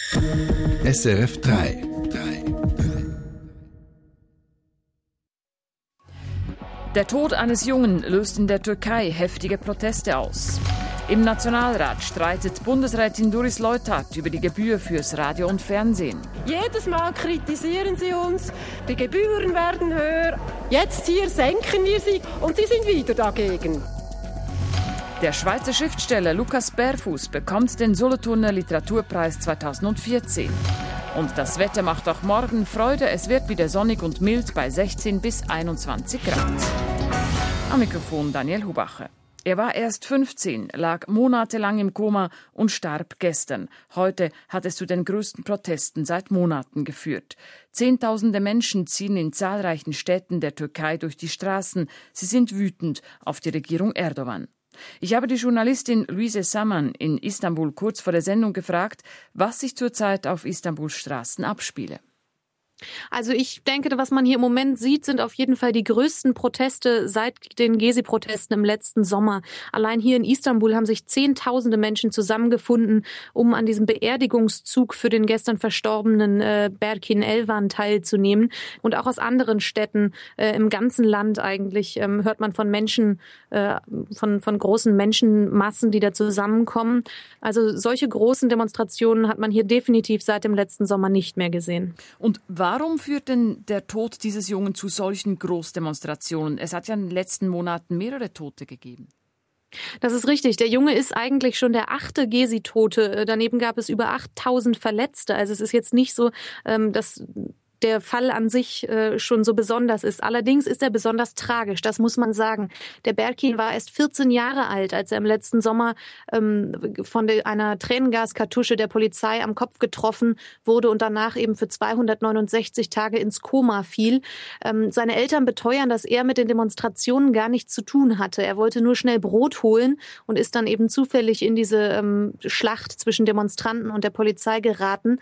SRF 3. Der Tod eines Jungen löst in der Türkei heftige Proteste aus. Im Nationalrat streitet Bundesrätin Doris Leuthard über die Gebühr fürs Radio und Fernsehen. Jedes Mal kritisieren sie uns, die Gebühren werden höher. Jetzt hier senken wir sie und sie sind wieder dagegen. Der Schweizer Schriftsteller Lukas Bärfuss bekommt den Solothurner Literaturpreis 2014. Und das Wetter macht auch morgen Freude. Es wird wieder sonnig und mild bei 16 bis 21 Grad. Am Mikrofon Daniel Hubacher. Er war erst 15, lag monatelang im Koma und starb gestern. Heute hat es zu den größten Protesten seit Monaten geführt. Zehntausende Menschen ziehen in zahlreichen Städten der Türkei durch die Straßen. Sie sind wütend auf die Regierung Erdogan. Ich habe die Journalistin Luise Saman in Istanbul kurz vor der Sendung gefragt, was sich zurzeit auf Istanbuls Straßen abspiele. Also ich denke, was man hier im Moment sieht, sind auf jeden Fall die größten Proteste seit den Gezi-Protesten im letzten Sommer. Allein hier in Istanbul haben sich Zehntausende Menschen zusammengefunden, um an diesem Beerdigungszug für den gestern verstorbenen Berkin Elvan teilzunehmen. Und auch aus anderen Städten im ganzen Land eigentlich hört man von Menschen, von großen Menschenmassen, die da zusammenkommen. Also solche großen Demonstrationen hat man hier definitiv seit dem letzten Sommer nicht mehr gesehen. Und warum führt denn der Tod dieses Jungen zu solchen Großdemonstrationen? Es hat ja in den letzten Monaten mehrere Tote gegeben. Das ist richtig. Der Junge ist eigentlich schon der 8. Gezi-Tote. Daneben gab es über 8.000 Verletzte. Also es ist jetzt nicht so, dass der Fall an sich schon so besonders ist. Allerdings ist er besonders tragisch, das muss man sagen. Der Berkin war erst 14 Jahre alt, als er im letzten Sommer von einer Tränengaskartusche der Polizei am Kopf getroffen wurde und danach eben für 269 Tage ins Koma fiel. Seine Eltern beteuern, dass er mit den Demonstrationen gar nichts zu tun hatte. Er wollte nur schnell Brot holen und ist dann eben zufällig in diese Schlacht zwischen Demonstranten und der Polizei geraten.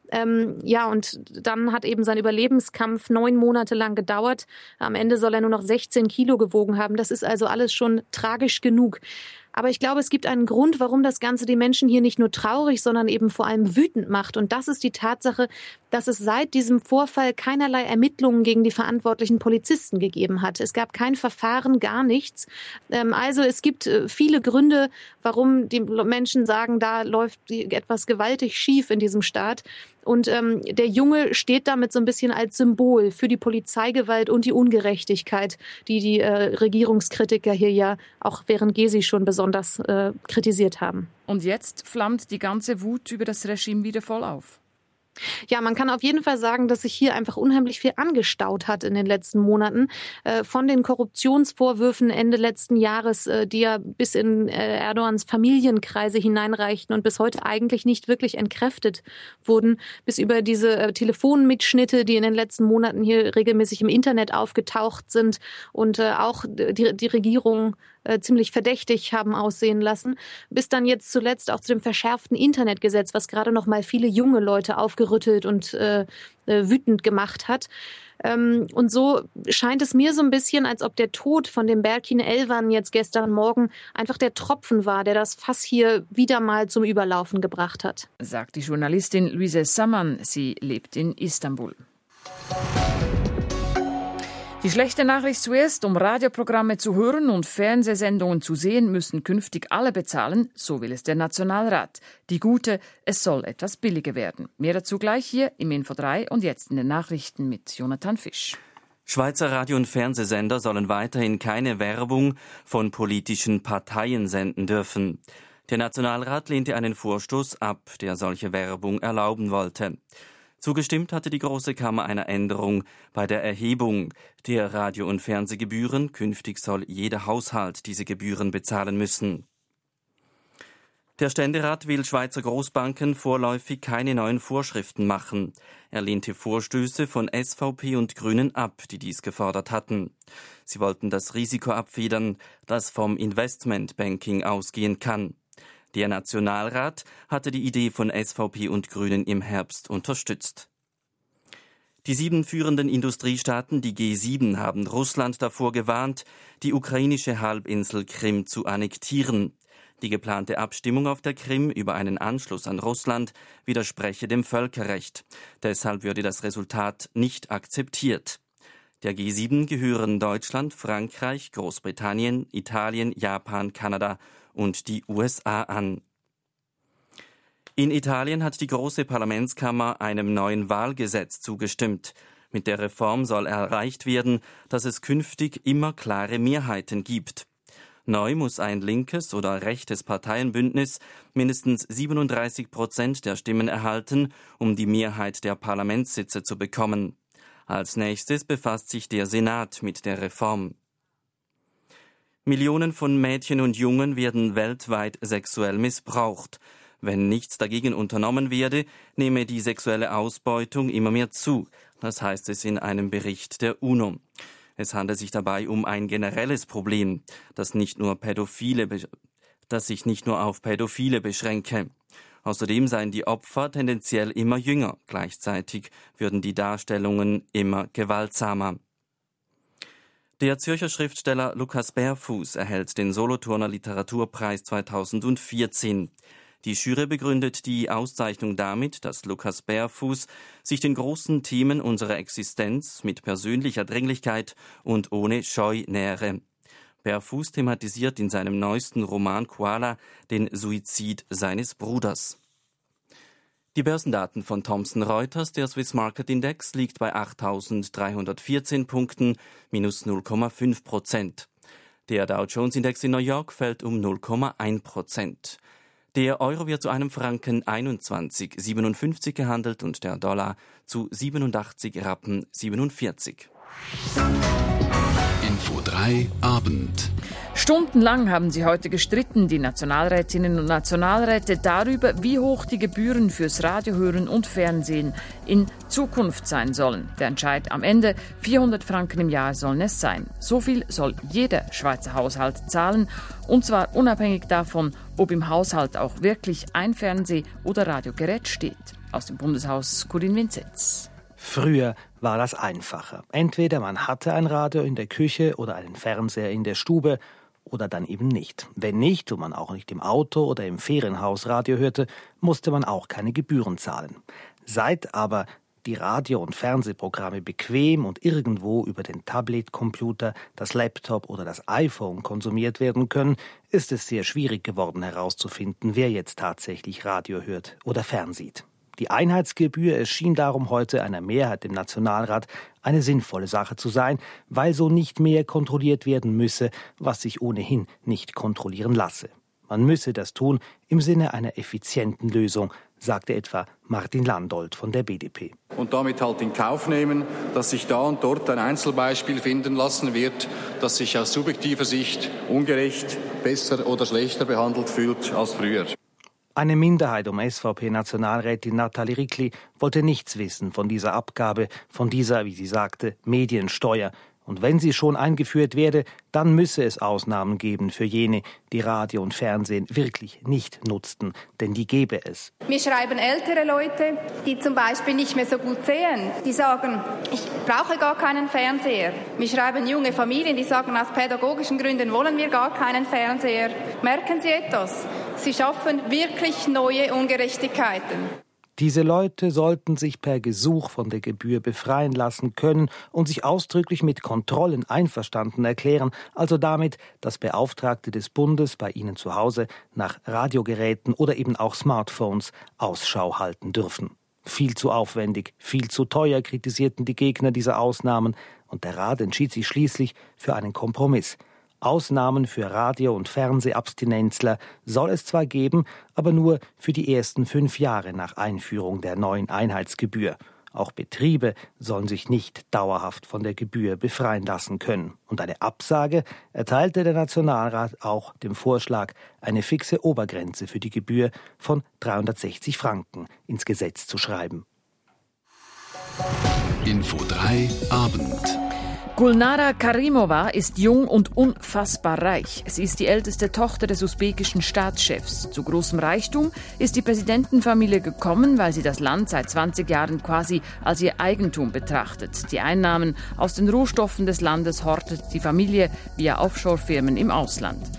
Und dann hat eben sein Überlebenskampf 9 Monate lang gedauert. Am Ende soll er nur noch 16 Kilo gewogen haben. Das ist also alles schon tragisch genug. Aber ich glaube, es gibt einen Grund, warum das Ganze die Menschen hier nicht nur traurig, sondern eben vor allem wütend macht. Und das ist die Tatsache, dass es seit diesem Vorfall keinerlei Ermittlungen gegen die verantwortlichen Polizisten gegeben hat. Es gab kein Verfahren, gar nichts. Also es gibt viele Gründe, warum die Menschen sagen, da läuft etwas gewaltig schief in diesem Staat. Und der Junge steht damit so ein bisschen als Symbol für die Polizeigewalt und die Ungerechtigkeit, die Regierungskritiker hier ja auch während Gezi schon besonders kritisiert haben. Und jetzt flammt die ganze Wut über das Regime wieder voll auf. Ja, man kann auf jeden Fall sagen, dass sich hier einfach unheimlich viel angestaut hat in den letzten Monaten. Von den Korruptionsvorwürfen Ende letzten Jahres, die ja bis in Erdogans Familienkreise hineinreichten und bis heute eigentlich nicht wirklich entkräftet wurden, bis über diese Telefonmitschnitte, die in den letzten Monaten hier regelmäßig im Internet aufgetaucht sind und auch die Regierung ziemlich verdächtig haben aussehen lassen, bis dann jetzt zuletzt auch zu dem verschärften Internetgesetz, was gerade noch mal viele junge Leute aufgerüttelt und wütend gemacht hat. Und so scheint es mir so ein bisschen, als ob der Tod von dem Berkin Elvan jetzt gestern Morgen einfach der Tropfen war, der das Fass hier wieder mal zum Überlaufen gebracht hat. Sagt die Journalistin Luise Saman. Sie lebt in Istanbul. Die schlechte Nachricht zuerst: Um Radioprogramme zu hören und Fernsehsendungen zu sehen, müssen künftig alle bezahlen, so will es der Nationalrat. Die gute: Es soll etwas billiger werden. Mehr dazu gleich hier im Info 3 und jetzt in den Nachrichten mit Jonathan Fisch. Schweizer Radio- und Fernsehsender sollen weiterhin keine Werbung von politischen Parteien senden dürfen. Der Nationalrat lehnte einen Vorstoß ab, der solche Werbung erlauben wollte. Zugestimmt hatte die Große Kammer einer Änderung bei der Erhebung der Radio- und Fernsehgebühren. Künftig soll jeder Haushalt diese Gebühren bezahlen müssen. Der Ständerat will Schweizer Großbanken vorläufig keine neuen Vorschriften machen. Er lehnte Vorstöße von SVP und Grünen ab, die dies gefordert hatten. Sie wollten das Risiko abfedern, das vom Investmentbanking ausgehen kann. Der Nationalrat hatte die Idee von SVP und Grünen im Herbst unterstützt. Die 7 führenden Industriestaaten, die G7, haben Russland davor gewarnt, die ukrainische Halbinsel Krim zu annektieren. Die geplante Abstimmung auf der Krim über einen Anschluss an Russland widerspreche dem Völkerrecht. Deshalb würde das Resultat nicht akzeptiert. Der G7 gehören Deutschland, Frankreich, Großbritannien, Italien, Japan, Kanada und die USA an. In Italien hat die Große Parlamentskammer einem neuen Wahlgesetz zugestimmt. Mit der Reform soll erreicht werden, dass es künftig immer klare Mehrheiten gibt. Neu muss ein linkes oder rechtes Parteienbündnis mindestens 37% der Stimmen erhalten, um die Mehrheit der Parlamentssitze zu bekommen. Als nächstes befasst sich der Senat mit der Reform. Millionen von Mädchen und Jungen werden weltweit sexuell missbraucht. Wenn nichts dagegen unternommen werde, nehme die sexuelle Ausbeutung immer mehr zu. Das heißt es in einem Bericht der UNO. Es handelt sich dabei um ein generelles Problem, das sich nicht nur auf Pädophile beschränke. Außerdem seien die Opfer tendenziell immer jünger. Gleichzeitig würden die Darstellungen immer gewaltsamer. Der Zürcher Schriftsteller Lukas Berfuß erhält den Solothurner Literaturpreis 2014. Die Jury begründet die Auszeichnung damit, dass Lukas Berfuß sich den großen Themen unserer Existenz mit persönlicher Dringlichkeit und ohne Scheu nähere. Berfuß thematisiert in seinem neuesten Roman Koala den Suizid seines Bruders. Die Börsendaten von Thomson Reuters, der Swiss Market Index, liegt bei 8.314 Punkten, minus 0,5%. Der Dow Jones Index in New York fällt um 0,1%. Der Euro wird zu einem Franken 21,57 gehandelt und der Dollar zu 87,47 Rappen. Info 3 Abend. Stundenlang haben sie heute gestritten, die Nationalrätinnen und Nationalräte, darüber, wie hoch die Gebühren fürs Radiohören und Fernsehen in Zukunft sein sollen. Der Entscheid am Ende: 400 Franken im Jahr sollen es sein. So viel soll jeder Schweizer Haushalt zahlen, und zwar unabhängig davon, ob im Haushalt auch wirklich ein Fernseh- oder Radiogerät steht. Aus dem Bundeshaus Corinne Vinzenz. Früher war das einfacher. Entweder man hatte ein Radio in der Küche oder einen Fernseher in der Stube oder dann eben nicht. Wenn nicht und man auch nicht im Auto oder im Ferienhaus Radio hörte, musste man auch keine Gebühren zahlen. Seit aber die Radio- und Fernsehprogramme bequem und irgendwo über den Tablet-Computer, das Laptop oder das iPhone konsumiert werden können, ist es sehr schwierig geworden herauszufinden, wer jetzt tatsächlich Radio hört oder fernsieht. Die Einheitsgebühr erschien darum heute einer Mehrheit im Nationalrat eine sinnvolle Sache zu sein, weil so nicht mehr kontrolliert werden müsse, was sich ohnehin nicht kontrollieren lasse. Man müsse das tun im Sinne einer effizienten Lösung, sagte etwa Martin Landolt von der BDP. Und damit halt in Kauf nehmen, dass sich da und dort ein Einzelbeispiel finden lassen wird, das sich aus subjektiver Sicht ungerecht, besser oder schlechter behandelt fühlt als früher. Eine Minderheit um SVP-Nationalrätin Nathalie Rickli wollte nichts wissen von dieser Abgabe, von dieser, wie sie sagte, Mediensteuer. Und wenn sie schon eingeführt werde, dann müsse es Ausnahmen geben für jene, die Radio und Fernsehen wirklich nicht nutzten, denn die gäbe es. Mir schreiben ältere Leute, die zum Beispiel nicht mehr so gut sehen, die sagen, ich brauche gar keinen Fernseher. Mir schreiben junge Familien, die sagen, aus pädagogischen Gründen wollen wir gar keinen Fernseher. Merken Sie etwas? Sie schaffen wirklich neue Ungerechtigkeiten. Diese Leute sollten sich per Gesuch von der Gebühr befreien lassen können und sich ausdrücklich mit Kontrollen einverstanden erklären, also damit, dass Beauftragte des Bundes bei ihnen zu Hause nach Radiogeräten oder eben auch Smartphones Ausschau halten dürfen. Viel zu aufwendig, viel zu teuer, kritisierten die Gegner dieser Ausnahmen, und der Rat entschied sich schließlich für einen Kompromiss. Ausnahmen für Radio- und Fernsehabstinenzler soll es zwar geben, aber nur für die ersten 5 Jahre nach Einführung der neuen Einheitsgebühr. Auch Betriebe sollen sich nicht dauerhaft von der Gebühr befreien lassen können. Und eine Absage erteilte der Nationalrat auch dem Vorschlag, eine fixe Obergrenze für die Gebühr von 360 Franken ins Gesetz zu schreiben. Info 3 Abend. Gulnara Karimova ist jung und unfassbar reich. Sie ist die älteste Tochter des usbekischen Staatschefs. Zu großem Reichtum ist die Präsidentenfamilie gekommen, weil sie das Land seit 20 Jahren quasi als ihr Eigentum betrachtet. Die Einnahmen aus den Rohstoffen des Landes hortet die Familie via Offshore-Firmen im Ausland.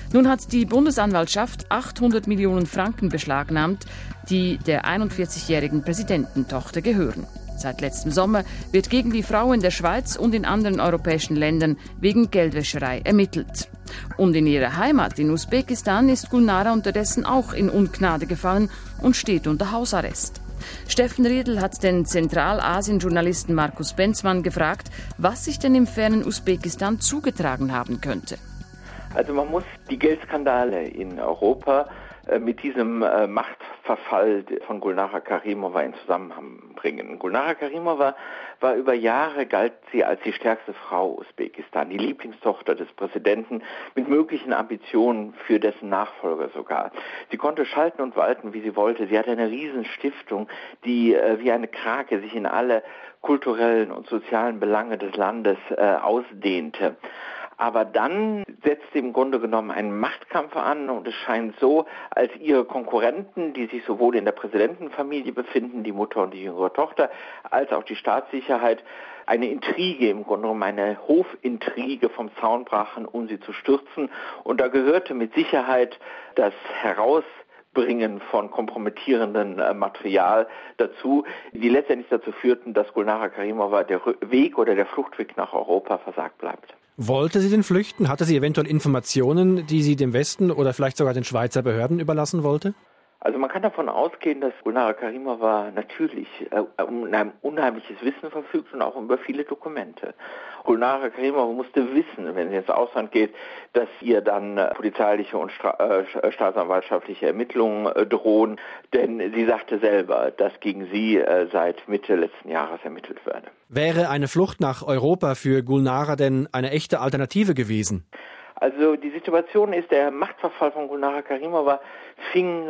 Nun hat die Bundesanwaltschaft 800 Millionen Franken beschlagnahmt, die der 41-jährigen Präsidententochter gehören. Seit letztem Sommer wird gegen die Frau in der Schweiz und in anderen europäischen Ländern wegen Geldwäscherei ermittelt. Und in ihrer Heimat in Usbekistan ist Gulnara unterdessen auch in Ungnade gefallen und steht unter Hausarrest. Steffen Riedl hat den Zentralasien-Journalisten Markus Benzmann gefragt, was sich denn im fernen Usbekistan zugetragen haben könnte. Also man muss die Geldskandale in Europa mit diesem Machtverfall von Gulnara Karimova in Zusammenhang bringen. Gulnara Karimova war über Jahre, galt sie als die stärkste Frau Usbekistan, die Lieblingstochter des Präsidenten mit möglichen Ambitionen für dessen Nachfolger sogar. Sie konnte schalten und walten, wie sie wollte. Sie hatte eine Riesenstiftung, die wie eine Krake sich in alle kulturellen und sozialen Belange des Landes ausdehnte. Aber dann setzte im Grunde genommen ein Machtkampf an und es scheint so, als ihre Konkurrenten, die sich sowohl in der Präsidentenfamilie befinden, die Mutter und die jüngere Tochter, als auch die Staatssicherheit, eine Intrige, im Grunde genommen eine Hofintrige vom Zaun brachen, um sie zu stürzen. Und da gehörte mit Sicherheit das Herausbringen von kompromittierendem Material dazu, die letztendlich dazu führten, dass Gulnara Karimova der Weg oder der Fluchtweg nach Europa versagt bleibt. Wollte sie denn flüchten? Hatte sie eventuell Informationen, die sie dem Westen oder vielleicht sogar den Schweizer Behörden überlassen wollte? Also man kann davon ausgehen, dass Gulnara Karimova natürlich um ein unheimliches Wissen verfügt und auch über viele Dokumente. Gulnara Karimova musste wissen, wenn sie ins Ausland geht, dass ihr dann polizeiliche und staatsanwaltschaftliche Ermittlungen drohen. Denn sie sagte selber, dass gegen sie seit Mitte letzten Jahres ermittelt werde. Wäre eine Flucht nach Europa für Gulnara denn eine echte Alternative gewesen? Also die Situation ist, der Machtverfall von Gulnara Karimova fing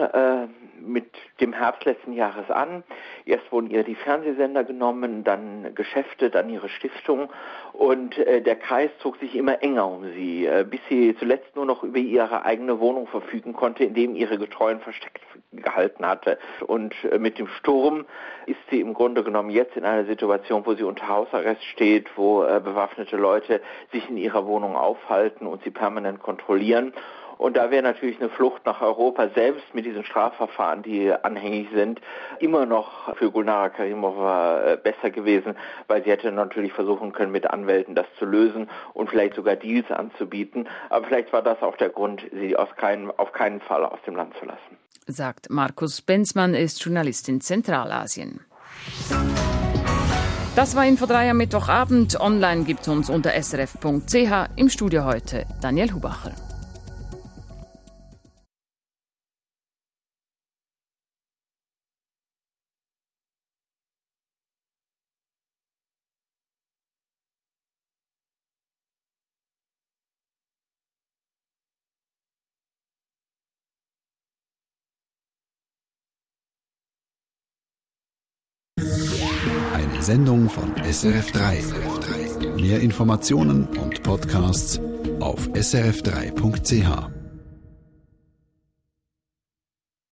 mit dem Herbst letzten Jahres an. Erst wurden ihr die Fernsehsender genommen, dann Geschäfte, dann ihre Stiftung und der Kreis zog sich immer enger um sie, bis sie zuletzt nur noch über ihre eigene Wohnung verfügen konnte, in dem ihre Getreuen versteckt gehalten hatte. Und mit dem Sturm ist sie im Grunde genommen jetzt in einer Situation, wo sie unter Hausarrest steht, wo bewaffnete Leute sich in ihrer Wohnung aufhalten und sie permanent kontrollieren. Und da wäre natürlich eine Flucht nach Europa, selbst mit diesen Strafverfahren, die anhängig sind, immer noch für Gulnara Karimova besser gewesen, weil sie hätte natürlich versuchen können, mit Anwälten das zu lösen und vielleicht sogar Deals anzubieten. Aber vielleicht war das auch der Grund, sie auf keinen Fall aus dem Land zu lassen. Sagt Markus Benzmann, ist Journalist in Zentralasien. Das war Info 3 am Mittwochabend. Online gibt uns unter srf.ch. Im Studio heute Daniel Hubacher. Eine Sendung von SRF3. Mehr Informationen und Podcasts auf srf3.ch.